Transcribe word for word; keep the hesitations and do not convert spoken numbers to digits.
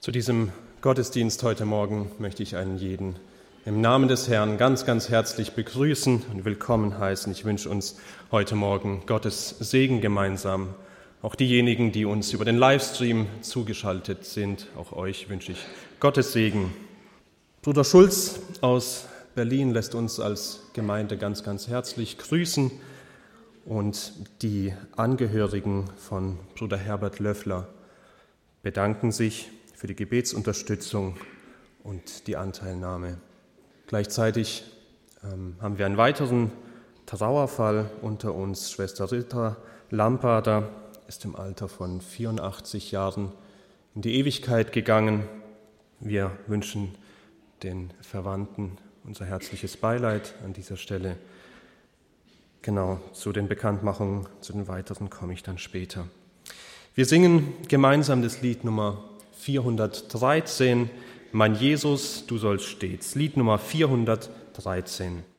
Zu diesem Gottesdienst heute Morgen möchte ich einen jeden im Namen des Herrn ganz, ganz herzlich begrüßen und willkommen heißen. Ich wünsche uns heute Morgen Gottes Segen gemeinsam. Auch diejenigen, die uns über den Livestream zugeschaltet sind, auch euch wünsche ich Gottes Segen. Bruder Schulz aus Berlin lässt uns als Gemeinde ganz, ganz herzlich grüßen und die Angehörigen von Bruder Herbert Löffler bedanken sich für die Gebetsunterstützung und die Anteilnahme. Gleichzeitig ähm, haben wir einen weiteren Trauerfall unter uns. Schwester Rita Lamparder ist im Alter von vierundachtzig Jahren in die Ewigkeit gegangen. Wir wünschen den Verwandten unser herzliches Beileid an dieser Stelle. Genau, zu den Bekanntmachungen, zu den weiteren komme ich dann später. Wir singen gemeinsam das Lied Nummer vierhundertdreizehn, Mein Jesus, du sollst stets. Lied Nummer vierhundertdreizehn.